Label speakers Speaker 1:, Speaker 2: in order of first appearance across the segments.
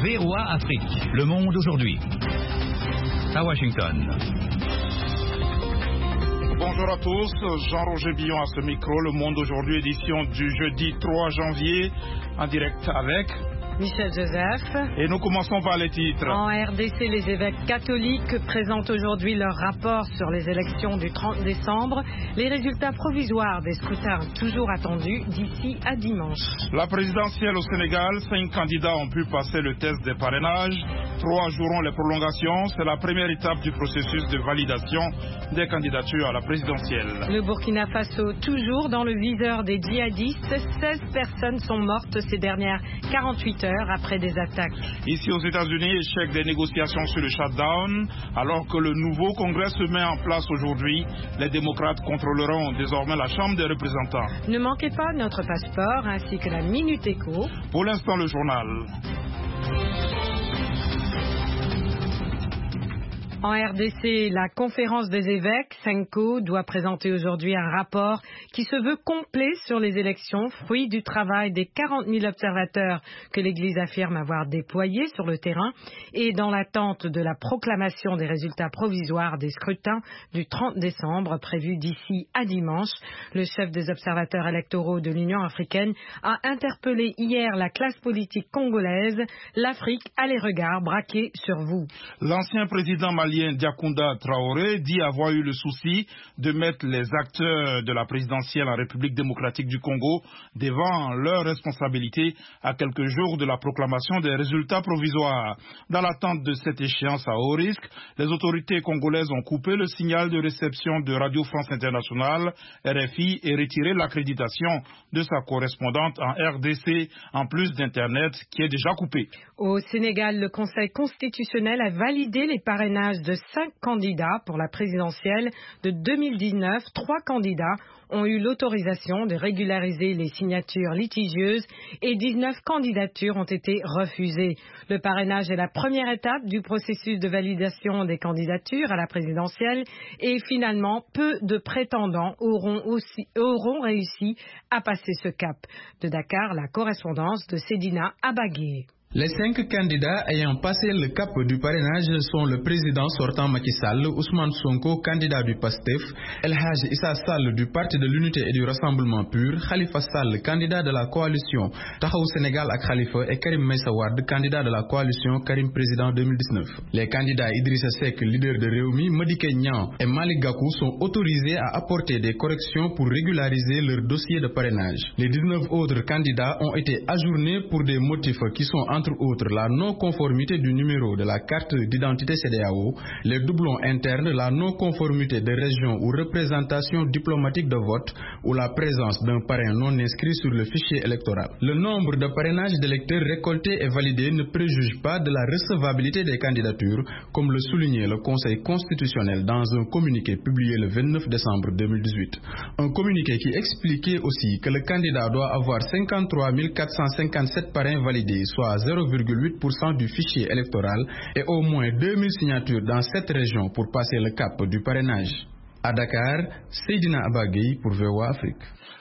Speaker 1: VOA Afrique, le monde aujourd'hui. À Washington.
Speaker 2: Bonjour à tous, Jean-Roger Billon à ce micro, Le Monde aujourd'hui, édition du jeudi 3 janvier, en direct avec
Speaker 3: Michel Joseph.
Speaker 2: Et nous commençons par les titres.
Speaker 3: En RDC, les évêques catholiques présentent aujourd'hui leur rapport sur les élections du 30 décembre. Les résultats provisoires des scrutins toujours attendus d'ici à dimanche.
Speaker 2: La présidentielle au Sénégal, 5 candidats ont pu passer le test des parrainages. 3 joueront les prolongations. C'est la première étape du processus de validation des candidatures à la présidentielle.
Speaker 3: Le Burkina Faso, toujours dans le viseur des djihadistes. 16 personnes sont mortes ces dernières 48 heures après des attaques.
Speaker 2: Ici aux États-Unis, échec des négociations sur le shutdown. Alors que le nouveau Congrès se met en place aujourd'hui, les démocrates contrôleront désormais la Chambre des représentants.
Speaker 3: Ne manquez pas notre passeport ainsi que la Minute Éco.
Speaker 2: Pour l'instant, le journal.
Speaker 3: En RDC, la conférence des évêques, Senko, doit présenter aujourd'hui un rapport qui se veut complet sur les élections, fruit du travail des 40 000 observateurs que l'Église affirme avoir déployés sur le terrain et dans l'attente de la proclamation des résultats provisoires des scrutins du 30 décembre prévus d'ici à dimanche. Le chef des observateurs électoraux de l'Union africaine a interpellé hier la classe politique congolaise. L'Afrique a les regards braqués sur vous.
Speaker 2: L'ancien président malien Diakounda Traoré dit avoir eu le souci de mettre les acteurs de la présidentielle en République démocratique du Congo devant leurs responsabilités à quelques jours de la proclamation des résultats provisoires. Dans l'attente de cette échéance à haut risque, les autorités congolaises ont coupé le signal de réception de Radio France Internationale, RFI, et retiré l'accréditation de sa correspondante en RDC, en plus d'Internet qui est déjà coupé.
Speaker 3: Au Sénégal, le Conseil constitutionnel a validé les parrainages de 5 candidats pour la présidentielle de 2019. 3 candidats ont eu l'autorisation de régulariser les signatures litigieuses et 19 candidatures ont été refusées. Le parrainage est la première étape du processus de validation des candidatures à la présidentielle et finalement, peu de prétendants auront réussi à passer ce cap. De Dakar, la correspondance de Sedina Abagué.
Speaker 4: Les 5 candidats ayant passé le cap du parrainage sont le président sortant Macky Sall, Ousmane Sonko, candidat du PASTEF, El Hadj Issa Sall du Parti de l'Unité et du Rassemblement Pur, Khalifa Sall, candidat de la coalition Taxawu Sénégal ak Khalifa et Karim Meïssa Wade, candidat de la coalition Karim Président 2019. Les candidats Idrissa Seck, leader de Rewmi, Madické Niang et Malick Gakou sont autorisés à apporter des corrections pour régulariser leur dossier de parrainage. Les 19 autres candidats ont été ajournés pour des motifs qui sont entre autres la non-conformité du numéro de la carte d'identité CEDEAO, les doublons internes, la non-conformité des régions ou représentations diplomatiques de vote ou la présence d'un parrain non inscrit sur le fichier électoral. Le nombre de parrainages d'électeurs récoltés et validés ne préjuge pas de la recevabilité des candidatures, comme le soulignait le Conseil constitutionnel dans un communiqué publié le 29 décembre 2018. Un communiqué qui expliquait aussi que le candidat doit avoir 53 457 parrains validés, soit 0,8% du fichier électoral et au moins 2000 signatures dans cette région pour passer le cap du parrainage. À Dakar, Seydina Abagui pour VOA Afrique.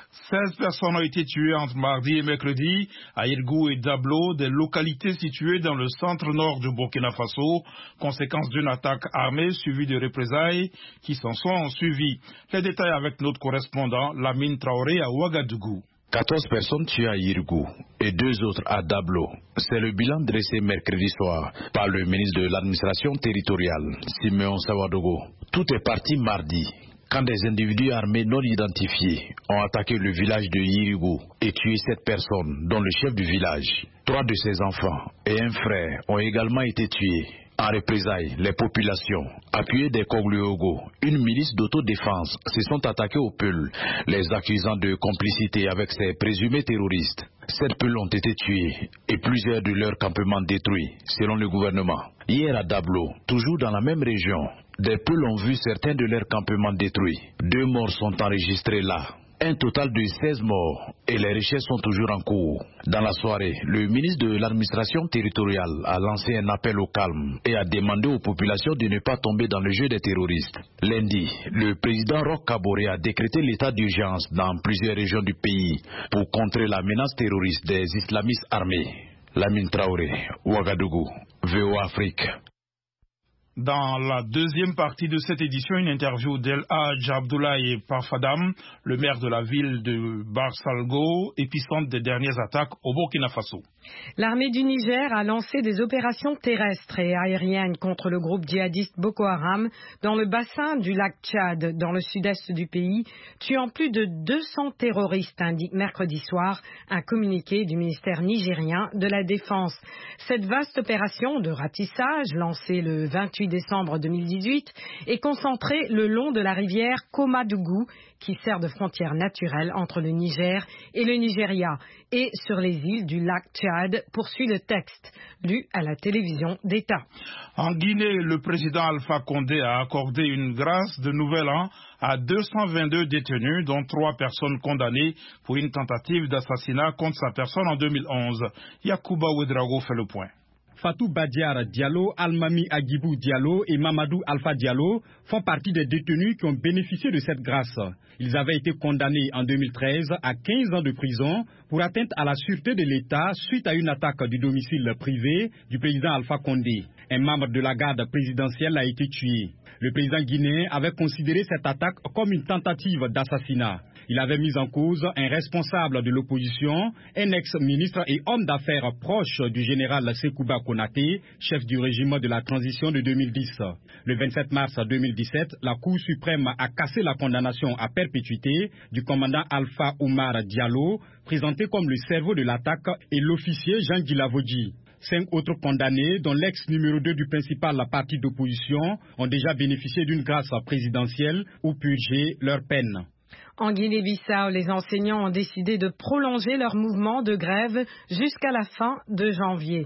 Speaker 2: 16 personnes ont été tuées entre mardi et mercredi à Irgou et Dablo, des localités situées dans le centre-nord du Burkina Faso, conséquence d'une attaque armée suivie de représailles qui s'en sont suivies. Les détails avec notre correspondant Lamine Traoré à Ouagadougou.
Speaker 5: 14 personnes tuées à Irgou et 2 autres à Dablo. C'est le bilan dressé mercredi soir par le ministre de l'administration territoriale, Simeon Sawadogo. Tout est parti mardi, quand des individus armés non identifiés ont attaqué le village de Irgou et tué 7 personnes, dont le chef du village. 3 de ses enfants et un frère ont également été tués. En représailles, les populations, appuyées des Kogluogo, une milice d'autodéfense, se sont attaquées aux Peuls, les accusant de complicité avec ces présumés terroristes. 7 Peuls ont été tués et plusieurs de leurs campements détruits, selon le gouvernement. Hier à Dablo, toujours dans la même région, des Peuls ont vu certains de leurs campements détruits. 2 morts sont enregistrés là. Un total de 16 morts et les recherches sont toujours en cours. Dans la soirée, le ministre de l'administration territoriale a lancé un appel au calme et a demandé aux populations de ne pas tomber dans le jeu des terroristes. Lundi, le président Roch Kaboré a décrété l'état d'urgence dans plusieurs régions du pays pour contrer la menace terroriste des islamistes armés. Lamine Traoré, Ouagadougou, VOA Afrique.
Speaker 2: Dans la deuxième partie de cette édition, une interview d'El Hadj Abdoulaye Parfadam, le maire de la ville de Barsalgo, épicentre des dernières attaques au Burkina Faso.
Speaker 3: L'armée du Niger a lancé des opérations terrestres et aériennes contre le groupe djihadiste Boko Haram dans le bassin du lac Tchad, dans le sud-est du pays, tuant plus de 200 terroristes, indique mercredi soir un communiqué du ministère nigérien de la Défense. Cette vaste opération de ratissage, lancée le 28 décembre 2018, est concentrée le long de la rivière Komadougou, qui sert de frontière naturelle entre le Niger et le Nigeria, et sur les îles du lac Tchad, poursuit le texte, lu à la télévision d'État.
Speaker 2: En Guinée, le président Alpha Condé a accordé une grâce de nouvel an à 222 détenus, dont 3 personnes condamnées pour une tentative d'assassinat contre sa personne en 2011. Yacouba Ouedraogo fait le point.
Speaker 6: Fatou Badiar Diallo, Almami Agibou Diallo et Mamadou Alpha Diallo font partie des détenus qui ont bénéficié de cette grâce. Ils avaient été condamnés en 2013 à 15 ans de prison pour atteinte à la sûreté de l'État suite à une attaque du domicile privé du président Alpha Condé. Un membre de la garde présidentielle a été tué. Le président guinéen avait considéré cette attaque comme une tentative d'assassinat. Il avait mis en cause un responsable de l'opposition, un ex-ministre et homme d'affaires proche du général Sekouba Konaté, chef du régime de la transition de 2010. Le 27 mars 2017, la Cour suprême a cassé la condamnation à perpétuité du commandant Alpha Oumar Diallo, présenté comme le cerveau de l'attaque, et l'officier Jean Guilavodji. 5 autres condamnés, dont l'ex numéro 2 du principal parti d'opposition, ont déjà bénéficié d'une grâce présidentielle ou purgé leur peine.
Speaker 3: En Guinée-Bissau, les enseignants ont décidé de prolonger leur mouvement de grève jusqu'à la fin janvier.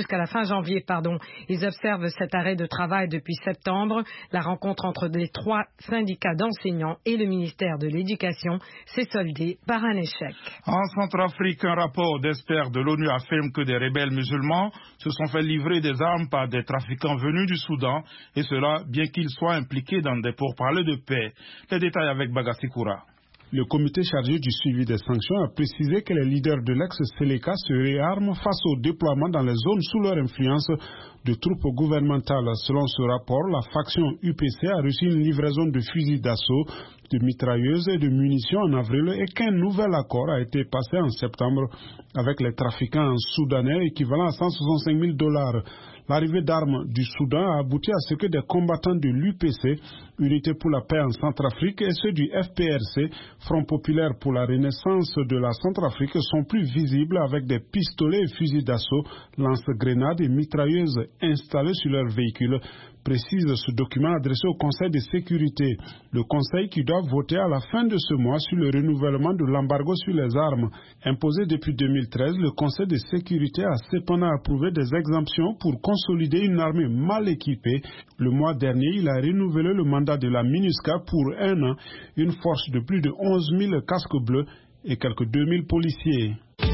Speaker 3: Ils observent cet arrêt de travail depuis septembre. La rencontre entre les 3 syndicats d'enseignants et le ministère de l'Éducation s'est soldée par un échec.
Speaker 2: En Centrafrique, un rapport d'experts de l'ONU affirme que des rebelles musulmans se sont fait livrer des armes par des trafiquants venus du Soudan, et cela bien qu'ils soient impliqués dans des pourparlers de paix. Les détails avec Bagassi Koura.
Speaker 7: Le comité chargé du suivi des sanctions a précisé que les leaders de l'ex-Séléka se réarment face au déploiement dans les zones sous leur influence de troupes gouvernementales. Selon ce rapport, la faction UPC a reçu une livraison de fusils d'assaut, de mitrailleuses et de munitions en avril, et qu'un nouvel accord a été passé en septembre avec les trafiquants soudanais équivalent à $165 000. L'arrivée d'armes du Soudan a abouti à ce que des combattants de l'UPC, Unité pour la paix en Centrafrique, et ceux du FPRC, Front populaire pour la renaissance de la Centrafrique, sont plus visibles avec des pistolets et fusils d'assaut, lance-grenades et mitrailleuses installées sur leurs véhicules, précise ce document adressé au Conseil de sécurité. Le Conseil qui doit voter à la fin de ce mois sur le renouvellement de l'embargo sur les armes. Imposé depuis 2013, le Conseil de sécurité a cependant approuvé des exemptions pour consolider une armée mal équipée. Le mois dernier, il a renouvelé le mandat de la MINUSCA pour 1 an, une force de plus de 11 000 casques bleus et quelques 2 000 policiers.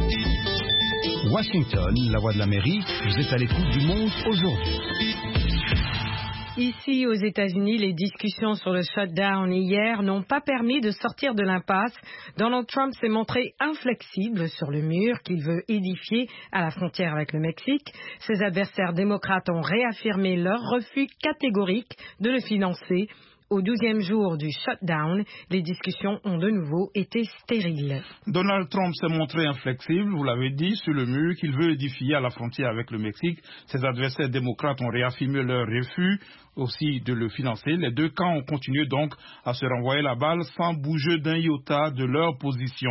Speaker 1: Washington, la voix de l'Amérique, vous êtes à l'écoute du monde aujourd'hui.
Speaker 3: Ici, aux États-Unis, les discussions sur le shutdown hier n'ont pas permis de sortir de l'impasse. Donald Trump s'est montré inflexible sur le mur qu'il veut édifier à la frontière avec le Mexique. Ses adversaires démocrates ont réaffirmé leur refus catégorique de le financer. Au 12e jour du shutdown, les discussions ont de nouveau été stériles.
Speaker 2: Donald Trump s'est montré inflexible, vous l'avez dit, sur le mur qu'il veut édifier à la frontière avec le Mexique. Ses adversaires démocrates ont réaffirmé leur refus aussi de le financer. Les deux camps ont continué donc à se renvoyer la balle sans bouger d'un iota de leur position.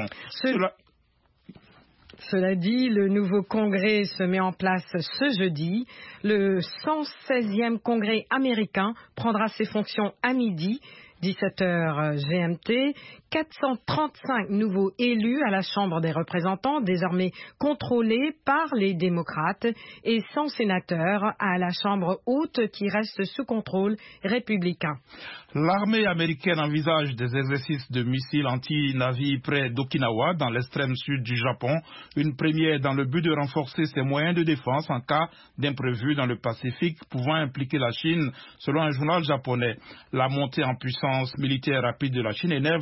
Speaker 3: Cela dit, le nouveau congrès se met en place ce jeudi. Le 116e congrès américain prendra ses fonctions à midi, 17h GMT. 435 nouveaux élus à la Chambre des représentants, désormais contrôlés par les démocrates, et 100 sénateurs à la Chambre haute qui reste sous contrôle républicain.
Speaker 2: L'armée américaine envisage des exercices de missiles anti-navires près d'Okinawa, dans l'extrême sud du Japon, une première dans le but de renforcer ses moyens de défense en cas d'imprévu dans le Pacifique pouvant impliquer la Chine, selon un journal japonais. La montée en puissance militaire rapide de la Chine énerve ses voisins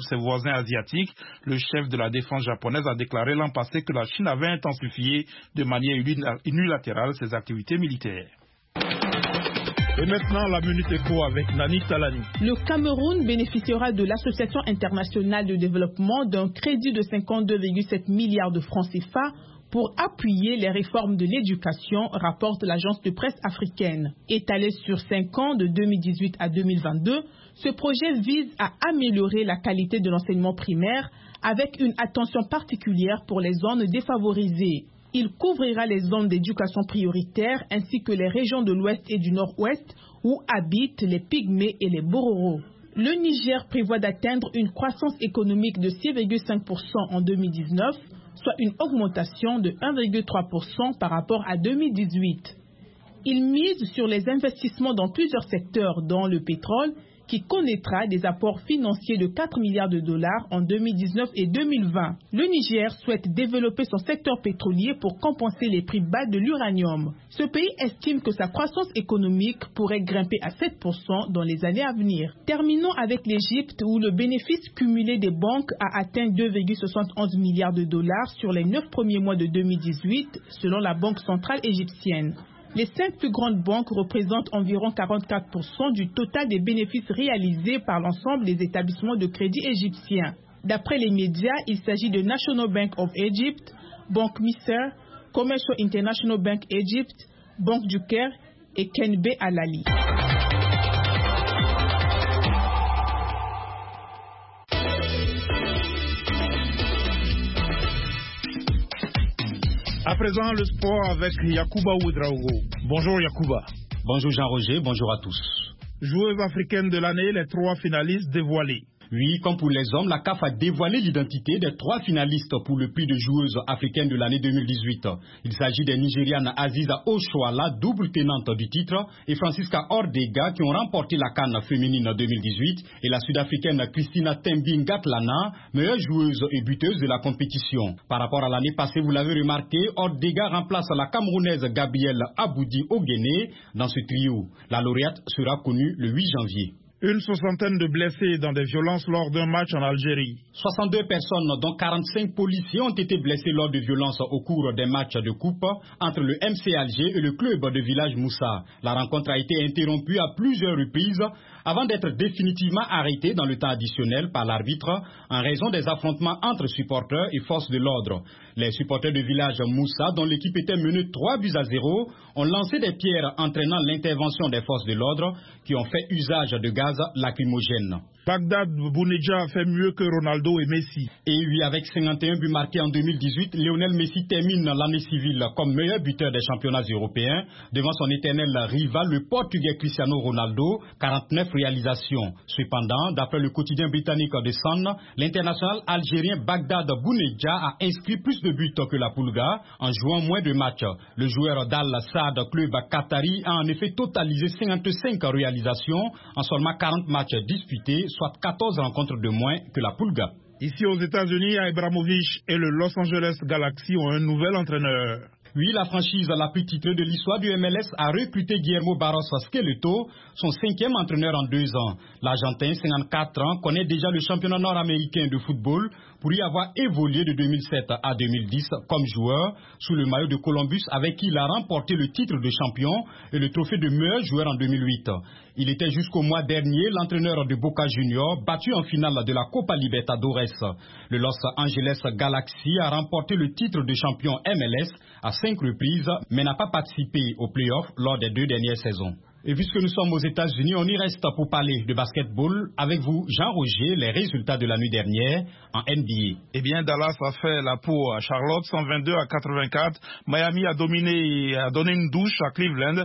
Speaker 2: voisins asiatiques. Le chef de la défense japonaise a déclaré l'an passé que la Chine avait intensifié de manière unilatérale ses activités militaires.
Speaker 8: Et maintenant, la Minute Éco avec Nani Talani.
Speaker 9: Le Cameroun bénéficiera de l'Association internationale de développement d'un crédit de 52,7 milliards de francs CFA pour appuyer les réformes de l'éducation, rapporte l'agence de presse africaine. Étalé sur 5 ans, de 2018 à 2022, ce projet vise à améliorer la qualité de l'enseignement primaire avec une attention particulière pour les zones défavorisées. Il couvrira les zones d'éducation prioritaire ainsi que les régions de l'Ouest et du Nord-Ouest où habitent les Pygmées et les Bororos. Le Niger prévoit d'atteindre une croissance économique de 6,5% en 2019, soit une augmentation de 1,3% par rapport à 2018. Il mise sur les investissements dans plusieurs secteurs, dont le pétrole, qui connaîtra des apports financiers de 4 milliards de dollars en 2019 et 2020. Le Niger souhaite développer son secteur pétrolier pour compenser les prix bas de l'uranium. Ce pays estime que sa croissance économique pourrait grimper à 7% dans les années à venir. Terminons avec l'Égypte où le bénéfice cumulé des banques a atteint 2,71 milliards de dollars sur les 9 premiers mois de 2018, selon la Banque centrale égyptienne. Les 5 plus grandes banques représentent environ 44% du total des bénéfices réalisés par l'ensemble des établissements de crédit égyptiens. D'après les médias, il s'agit de National Bank of Egypt, Banque Misr, Commercial International Bank Egypt, Banque du Caire et Kenbe Alali.
Speaker 8: À présent, le sport avec Yacouba Ouedraogo. Bonjour Yacouba.
Speaker 6: Bonjour Jean-Roger, bonjour à tous.
Speaker 8: Joueuse africaine de l'année, les 3 finalistes dévoilés.
Speaker 6: Oui, comme pour les hommes, la CAF a dévoilé l'identité des 3 finalistes pour le prix de joueuse africaine de l'année 2018. Il s'agit des Nigérianes Aziza Oshoala, double tenante du titre, et Francisca Ordega qui ont remporté la CAN féminine 2018, et la Sud-Africaine Christina Tembin-Gatlana, meilleure joueuse et buteuse de la compétition. Par rapport à l'année passée, vous l'avez remarqué, Ordega remplace la Camerounaise Gabrielle Aboudi Ogene dans ce trio. La lauréate sera connue le 8 janvier.
Speaker 8: Une 60aine de blessés dans des violences lors d'un match en Algérie.
Speaker 6: 62 personnes, dont 45 policiers, ont été blessés lors de violences au cours des matchs de coupe entre le MC Alger et le club de Village Moussa. La rencontre a été interrompue à plusieurs reprises avant d'être définitivement arrêtée dans le temps additionnel par l'arbitre en raison des affrontements entre supporters et forces de l'ordre. Les supporters de Village Moussa, dont l'équipe était menée 3-0, ont lancé des pierres entraînant l'intervention des forces de l'ordre qui ont fait usage de gaz lacrymogène.
Speaker 8: Bagdad Bounedjah a fait mieux que Ronaldo et Messi.
Speaker 6: Et oui, avec 51 buts marqués en 2018, Lionel Messi termine l'année civile comme meilleur buteur des championnats européens devant son éternel rival, le Portugais Cristiano Ronaldo, 49 réalisations. Cependant, d'après le quotidien britannique The Sun, l'international algérien Bagdad Bounedjah a inscrit plus de buts que la Pulga en jouant moins de matchs. Le joueur d'Al Saad, club qatari, a en effet totalisé 55 réalisations en seulement 40 matchs disputés, soit 14 rencontres de moins que la Pulga.
Speaker 8: Ici aux États-Unis, Abramovich et le Los Angeles Galaxy ont un nouvel entraîneur.
Speaker 6: Oui, la franchise la plus titrée de l'histoire du MLS a recruté Guillermo Barros Schelotto, son 5e entraîneur en 2 ans. L'Argentin, 54 ans, connaît déjà le championnat nord-américain de football pour y avoir évolué de 2007 à 2010 comme joueur sous le maillot de Columbus avec qui il a remporté le titre de champion et le trophée de meilleur joueur en 2008. Il était jusqu'au mois dernier l'entraîneur de Boca Juniors, battu en finale de la Copa Libertadores. Le Los Angeles Galaxy a remporté le titre de champion MLS à 5 reprises, mais n'a pas participé aux playoffs lors des 2 dernières saisons. Et puisque nous sommes aux États-Unis, on y reste pour parler de basketball. Avec vous, Jean-Roger, les résultats de la nuit dernière en NBA.
Speaker 2: Eh bien, Dallas a fait la peau à Charlotte, 122-84. Miami a donné une douche à Cleveland,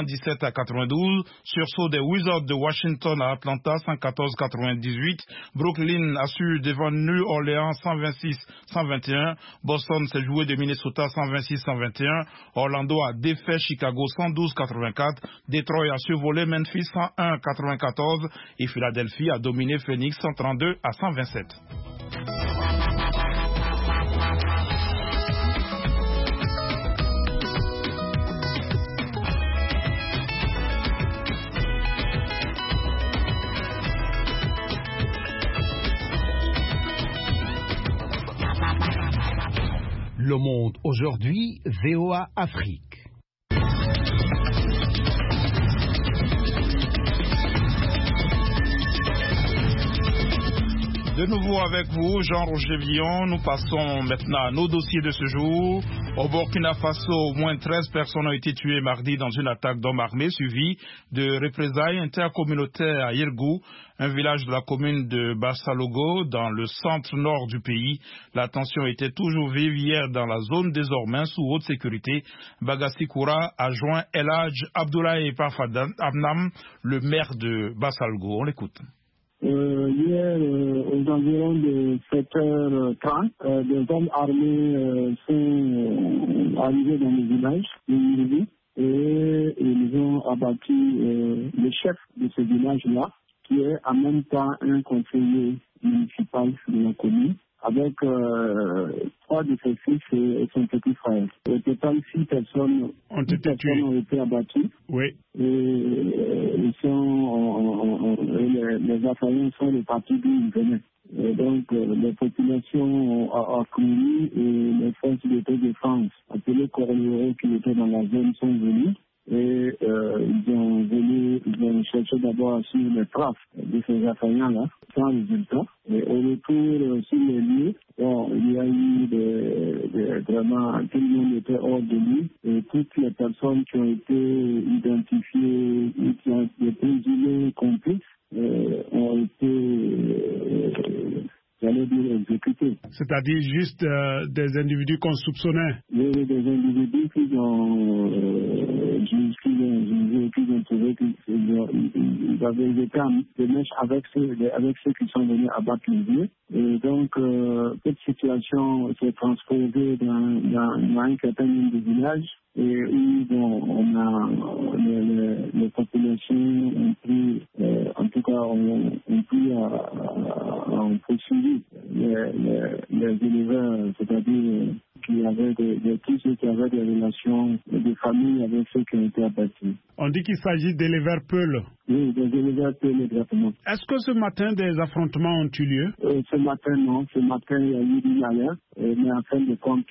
Speaker 2: 117-92. Sursaut des Wizards de Washington à Atlanta, 114-98. Brooklyn a su devant New Orleans, 126-121. Boston s'est joué de Minnesota, 126-121. Orlando a défait Chicago, 112-84. Detroit a survolé Memphis 101-94 et Philadelphie a dominé Phoenix 132-127.
Speaker 10: Le Monde aujourd'hui, VOA Afrique.
Speaker 2: De nouveau avec vous, Jean-Roger Villon. Nous passons maintenant à nos dossiers de ce jour. Au Burkina Faso, au moins 13 personnes ont été tuées mardi dans une attaque d'hommes armés suivie de représailles intercommunautaires à Yirgou, un village de la commune de Bassalogo, dans le centre-nord du pays. La tension était toujours vive hier dans la zone désormais sous haute sécurité. Bagassi Koura a joint El Hadj Abdoulaye Abnam, le maire de Bassalogo. On l'écoute.
Speaker 11: Hier, aux environs de 7h30, des hommes armés sont arrivés dans le village et ils ont abattu le chef de ce village-là, qui est en même temps un conseiller municipal de la commune, avec 3 de ses fils et son petit frère. Au total, 6 personnes ont été abattues.
Speaker 7: Oui.
Speaker 11: Et les assaillants sont repartis d'où ils venaient. Et donc, les populations ont accouru et les forces d'autodéfense, appelées Corleone, qui étaient dans la zone, sont venues. Et ils ont cherché d'abord à suivre les traces de ces assaillants-là, sans résultat. Et au retour sur les lieux, il y a eu vraiment, tout le monde était hors de lui. Et toutes les personnes qui ont été identifiées et qui ont été présumées complices ont été, j'allais dire, exécutés.
Speaker 7: C'est-à-dire juste des individus qu'on soupçonnait?
Speaker 11: Oui, des individus qui ont trouvé qu'ils avaient été en mèche avec ceux qui sont venus abattre les vieux. Et donc, cette situation s'est transposée dans un certain nombre de villages et où les populations ont pris, en tout cas, ont pris en poursuivi les éleveurs, c'est-à-dire qui avaient tous ceux qui avaient des relations de famille avec ceux qui ont été abattus.
Speaker 7: On dit qu'il s'agit d'éleveurs Peuls.
Speaker 11: Oui, des éleveurs Peuls, exactement.
Speaker 7: Est-ce que ce matin, des affrontements ont eu lieu?
Speaker 11: Ce matin, non. Ce matin, il y a eu une alerte. Mais en fin de compte,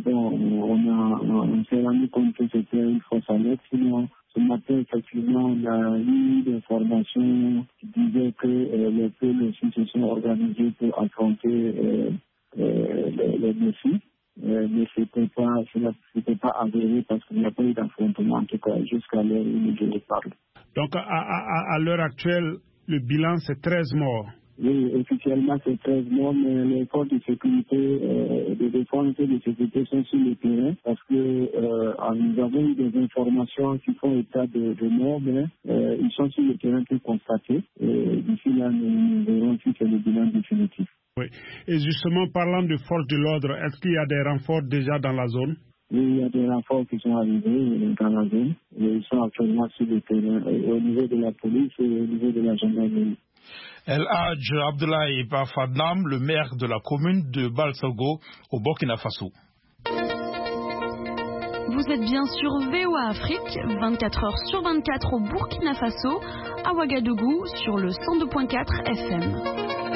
Speaker 11: on s'est rendu compte que c'était une fausse alerte. Sinon, ce matin, effectivement, on a eu des formations qui disaient que les Peuls aussi se sont organisés pour affronter les défis. Mais c'était pas avéré parce qu'il n'y a pas eu d'affrontement, en tout cas, jusqu'à l'heure où je parle.
Speaker 7: Donc, à l'heure actuelle, le bilan, c'est 13 morts.
Speaker 11: Oui, officiellement, c'est 13 morts, mais les forces de sécurité, de défense et de sécurité sont sur le terrain parce que nous avons eu des informations qui font état de morts, mais ils sont sur le terrain pour constater. Et d'ici là, nous verrons si c'est le bilan définitif.
Speaker 7: Oui. Et justement, parlant de forces de l'ordre, est-ce qu'il y a des renforts déjà dans la zone?
Speaker 11: Oui, il y a des renforts qui sont arrivés dans la zone. Et ils sont actuellement sur le terrain, au niveau de la police et au niveau de la gendarmerie.
Speaker 2: El Hadj Abdoulaye Abnam, le maire de la commune de Bassalogo au Burkina Faso.
Speaker 12: Vous êtes bien sur VOA Afrique, 24 heures sur 24 au Burkina Faso, à Ouagadougou sur le 102.4 FM.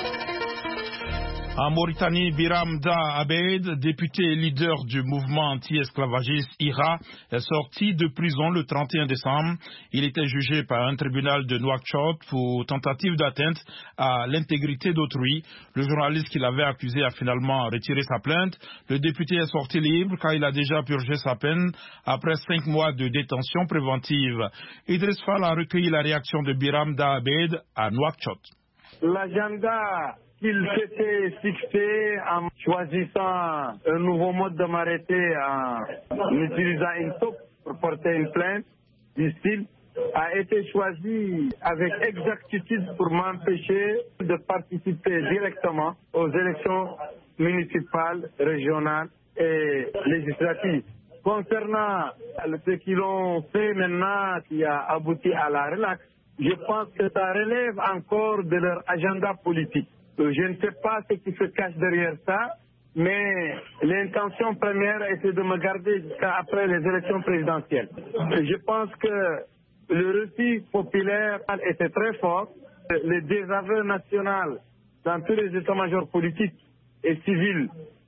Speaker 2: En Mauritanie, Biram Da Abeid, député et leader du mouvement anti-esclavagiste IRA, est sorti de prison le 31 décembre. Il était jugé par un tribunal de Nouakchott pour tentative d'atteinte à l'intégrité d'autrui. Le journaliste qui l'avait accusé a finalement retiré sa plainte. Le député est sorti libre car il a déjà purgé sa peine après 5 mois de détention préventive. Idriss Fall a recueilli la réaction de Biram Da Abeid à Nouakchott.
Speaker 13: L'agenda qu'il s'était fixé en choisissant un nouveau mode de m'arrêter en utilisant une taupe pour porter une plainte du style a été choisi avec exactitude pour m'empêcher de participer directement aux élections municipales, régionales et législatives. Concernant ce qu'ils ont fait maintenant qui a abouti à la relaxe, je pense que ça relève encore de leur agenda politique. Je ne sais pas ce qui se cache derrière ça, mais l'intention première était de me garder jusqu'à après les élections présidentielles. Je pense que le récit populaire était très fort. Le désaveu national dans tous les états-majors politiques et civils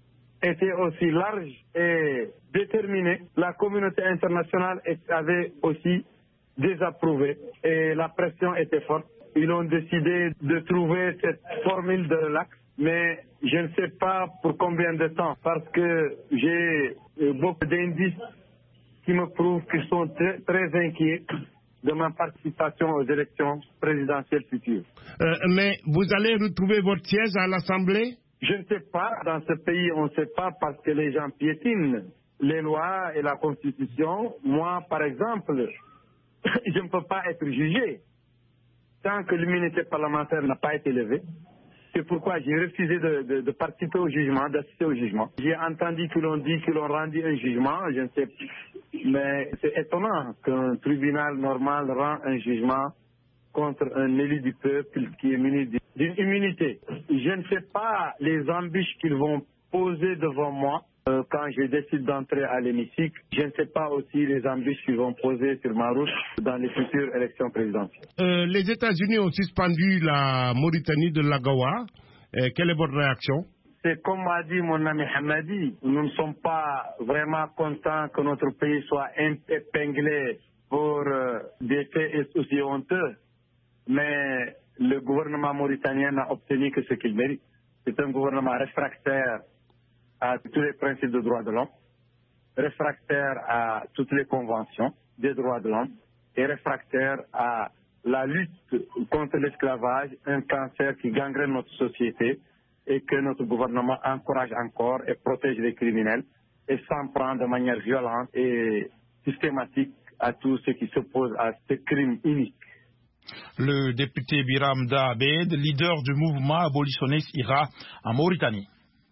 Speaker 13: était aussi large et déterminée. La communauté internationale avait aussi désapprouvé et la pression était forte. Ils ont décidé de trouver cette formule de relax, mais je ne sais pas pour combien de temps, parce que j'ai beaucoup d'indices qui me prouvent qu'ils sont très inquiets de ma participation aux élections présidentielles futures.
Speaker 14: Mais vous allez retrouver votre siège à l'Assemblée?
Speaker 13: Je ne sais pas. Dans ce pays, on ne sait pas parce que les gens piétinent les lois et la Constitution. Moi, par exemple, je ne peux pas être jugé tant que l'immunité parlementaire n'a pas été levée. C'est pourquoi j'ai refusé de participer au jugement, d'assister au jugement. J'ai entendu qu'ils ont rendu un jugement, je ne sais plus. Mais c'est étonnant qu'un tribunal normal rend un jugement contre un élu du peuple qui est muni d'une immunité. Je ne sais pas les embûches qu'ils vont poser devant moi quand je décide d'entrer à l'hémicycle. Je ne sais pas aussi les embûches qu'ils vont poser sur ma route dans les futures élections présidentielles.
Speaker 14: Les États-Unis ont suspendu la Mauritanie de l'AGOA. Quelle est votre réaction?
Speaker 13: C'est comme m'a dit mon ami Hamadi, nous ne sommes pas vraiment contents que notre pays soit épinglé pour des faits aussi honteux. Mais le gouvernement mauritanien n'a obtenu que ce qu'il mérite. C'est un gouvernement réfractaire à tous les principes de droits de l'homme, réfractaire à toutes les conventions des droits de l'homme et réfractaire à la lutte contre l'esclavage, un cancer qui gangrène notre société et que notre gouvernement encourage encore et protège les criminels et s'en prend de manière violente et systématique à tous ceux qui s'opposent à ce crime unique.
Speaker 2: Le député Biram Abed, leader du mouvement abolitionniste IRA en Mauritanie.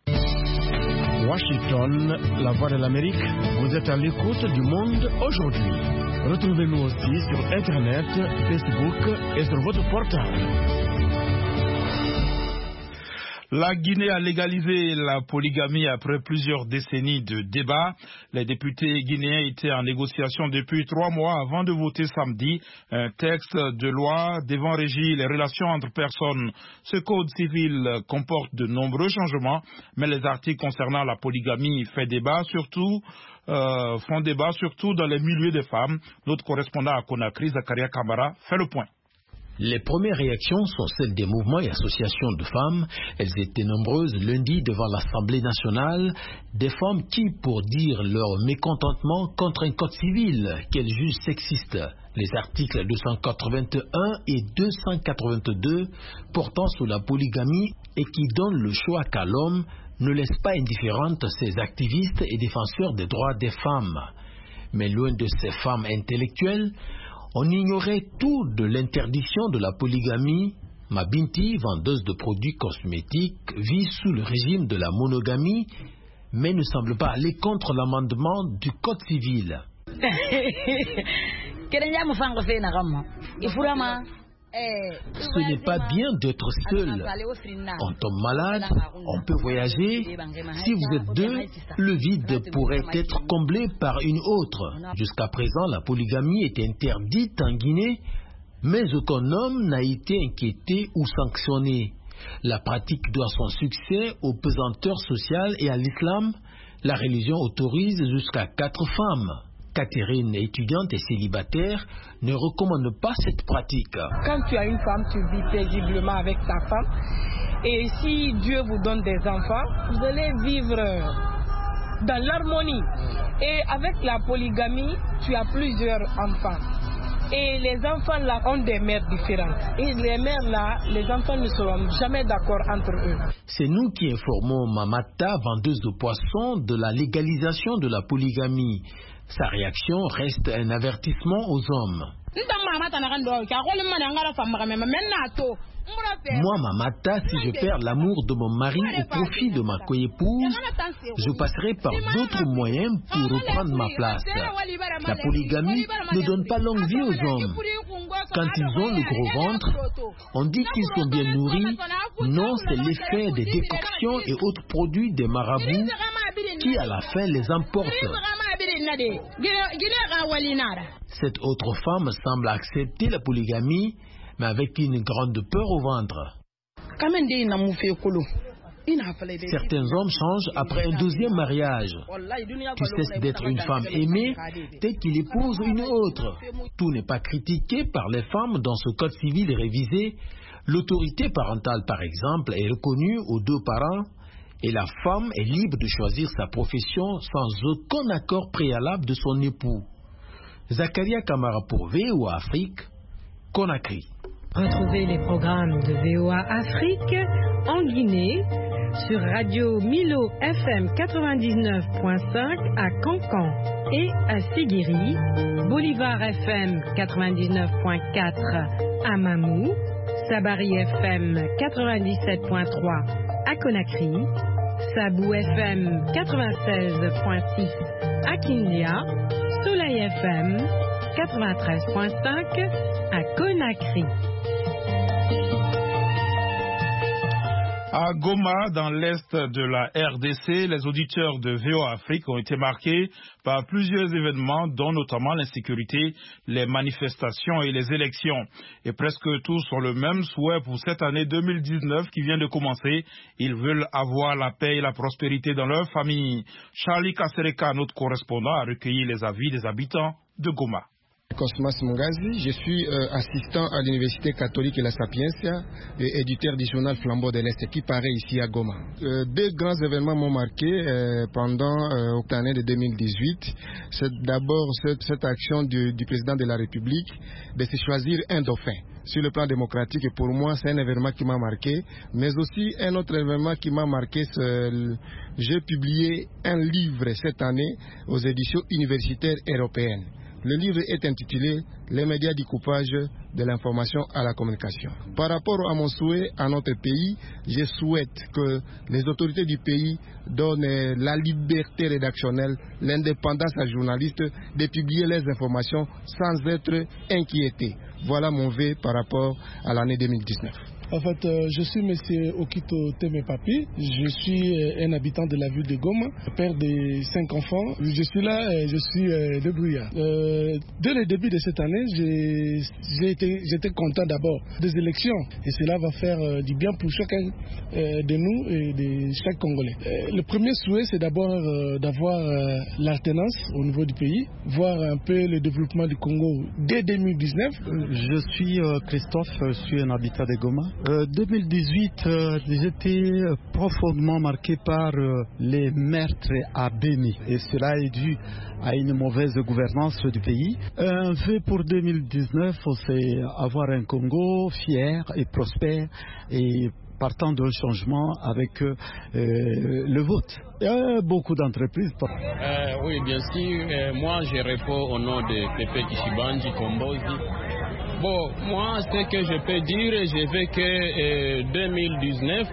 Speaker 15: Washington, la voix de l'Amérique, vous êtes à l'écoute du monde aujourd'hui. Retrouvez-nous aussi sur Internet, Facebook et sur votre portable.
Speaker 2: La Guinée a légalisé la polygamie après plusieurs décennies de débats. Les députés guinéens étaient en négociation depuis 3 mois avant de voter samedi un texte de loi devant régir les relations entre personnes. Ce code civil comporte de nombreux changements, mais les articles concernant la polygamie font débat surtout dans les milieux des femmes. Notre correspondant à Conakry, Zakaria Kamara, fait le point.
Speaker 16: Les premières réactions sont celles des mouvements et associations de femmes. Elles étaient nombreuses lundi devant l'Assemblée nationale. Des femmes qui, pour dire leur mécontentement contre un code civil qu'elles jugent sexiste, les articles 281 et 282 portant sur la polygamie et qui donnent le choix qu'à l'homme, ne laissent pas indifférentes ces activistes et défenseurs des droits des femmes. Mais loin de ces femmes intellectuelles, on ignorait tout de l'interdiction de la polygamie. Mabinti, vendeuse de produits cosmétiques, vit sous le régime de la monogamie, mais ne semble pas aller contre l'amendement du Code civil. Ce n'est pas bien d'être seul. On tombe malade, on peut voyager. Si vous êtes 2, le vide pourrait être comblé par une autre. Jusqu'à présent, la polygamie est interdite en Guinée, mais aucun homme n'a été inquiété ou sanctionné. La pratique doit son succès aux pesanteurs sociales et à l'islam. La religion autorise jusqu'à 4 femmes. Catherine, étudiante et célibataire, ne recommande pas cette pratique.
Speaker 17: Quand tu as une femme, tu vis paisiblement avec ta femme. Et si Dieu vous donne des enfants, vous allez vivre dans l'harmonie. Et avec la polygamie, tu as plusieurs enfants. Et les enfants là ont des mères différentes. Et les mères là, les enfants ne seront jamais d'accord entre eux.
Speaker 16: C'est nous qui informons Mamata, vendeuse de poissons, de la légalisation de la polygamie. Sa réaction reste un avertissement aux hommes. Moi, Mamata, si je perds l'amour de mon mari au profit de ma coépouse, je passerai par d'autres moyens pour reprendre ma place. La polygamie ne donne pas longue vie aux hommes. Quand ils ont le gros ventre, on dit qu'ils sont bien nourris. Non, c'est l'effet des décoctions et autres produits des marabouts qui, à la fin, les emportent. Cette autre femme semble accepter la polygamie, mais avec une grande peur au ventre. Certains hommes changent après un deuxième mariage. Tu cesses d'être une femme aimée dès qu'il épouse une autre. Tout n'est pas critiqué par les femmes dans ce code civil révisé. L'autorité parentale, par exemple, est reconnue aux deux parents et la femme est libre de choisir sa profession sans aucun accord préalable de son époux. Zakaria Kamara pour VOA Afrique, Conakry.
Speaker 3: Retrouvez les programmes de VOA Afrique en Guinée sur Radio Milo FM 99.5 à Cancan et à Séguiri, Bolivar FM 99.4 à Mamou, Sabari FM 97.3 à Conakry, Sabou FM 96.6 à Kindia, Soleil FM 93.5 à Conakry.
Speaker 2: À Goma, dans l'est de la RDC, les auditeurs de VOA Afrique ont été marqués par plusieurs événements, dont notamment l'insécurité, les manifestations et les élections. Et presque tous ont le même souhait pour cette année 2019 qui vient de commencer. Ils veulent avoir la paix et la prospérité dans leur famille. Charlie Kasereka, notre correspondant, a recueilli les avis des habitants de Goma.
Speaker 18: Cosmas Mungazi, je suis assistant à l'Université catholique et la Sapientia et éditeur du journal Flambeau de l'Est qui paraît ici à Goma. Deux grands événements m'ont marqué pendant l'année de 2018. C'est d'abord cette action du président de la République de se choisir un dauphin. Sur le plan démocratique, et pour moi, c'est un événement qui m'a marqué. Mais aussi, un autre événement qui m'a marqué, j'ai publié un livre cette année aux éditions universitaires européennes. Le livre est intitulé « Les médias du coupage de l'information à la communication ». Par rapport à mon souhait à notre pays, je souhaite que les autorités du pays donnent la liberté rédactionnelle, l'indépendance aux journalistes de publier les informations sans être inquiétés. Voilà mon vœu par rapport à l'année 2019.
Speaker 19: En fait, je suis M. Okito Temepapi. Je suis un habitant de la ville de Goma, père de 5 enfants. Je suis là, je suis débrouillard. Dès le début de cette année, j'étais content d'abord des élections. Et cela va faire du bien pour chacun de nous et de chaque Congolais. Le premier souhait, c'est d'abord d'avoir l'alternance au niveau du pays, voir un peu le développement du Congo dès 2019.
Speaker 20: Je suis Christophe, je suis un habitant de Goma. 2018, j'étais profondément marqué par les meurtres à Béni et cela est dû à une mauvaise gouvernance du pays. Un vœu pour 2019, c'est avoir un Congo fier et prospère et partant d'un changement avec le vote. Il y a beaucoup d'entreprises.
Speaker 21: Oui, bien sûr. Moi, je réponds au nom de Pepe Kishibanji Kombozi. Bon, moi, ce que je peux dire, je veux que 2019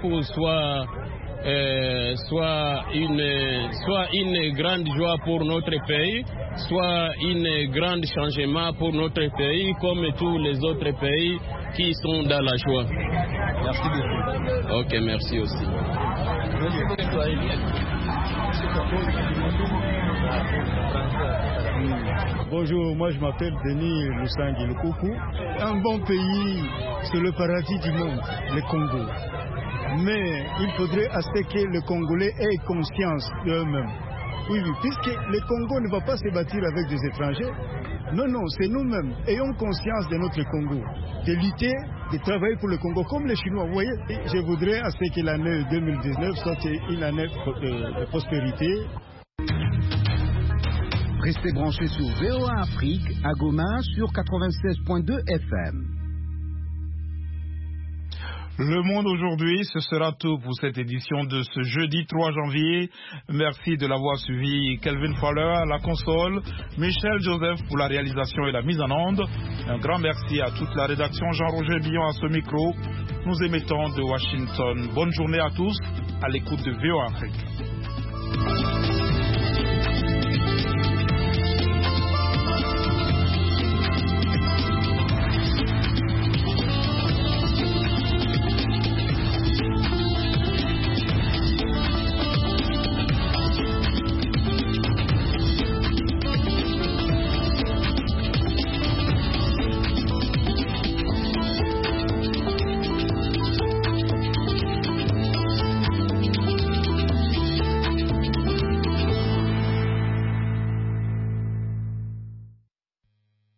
Speaker 21: soit une grande joie pour notre pays, soit un grand changement pour notre pays, comme tous les autres pays qui sont dans la joie. Merci beaucoup. Ok, merci aussi.
Speaker 22: Bonjour, moi je m'appelle Denis Lusangui Lukuku. Un bon pays, c'est le paradis du monde, le Congo. Mais il faudrait à ce que les Congolais aient conscience d'eux-mêmes. Oui, puisque le Congo ne va pas se bâtir avec des étrangers. Non, c'est nous-mêmes. Ayons conscience de notre Congo, de lutter, de travailler pour le Congo, comme les Chinois. Vous voyez, je voudrais à ce que l'année 2019 soit une année de prospérité.
Speaker 10: Restez branchés sur VOA Afrique à Goma sur 96.2 FM.
Speaker 2: Le Monde aujourd'hui, ce sera tout pour cette édition de ce jeudi 3 janvier. Merci de l'avoir suivi. Kelvin Fowler à la console, Michel Joseph pour la réalisation et la mise en onde. Un grand merci à toute la rédaction, Jean-Roger Billon à ce micro. Nous émettons de Washington. Bonne journée à tous, à l'écoute de VOA Afrique.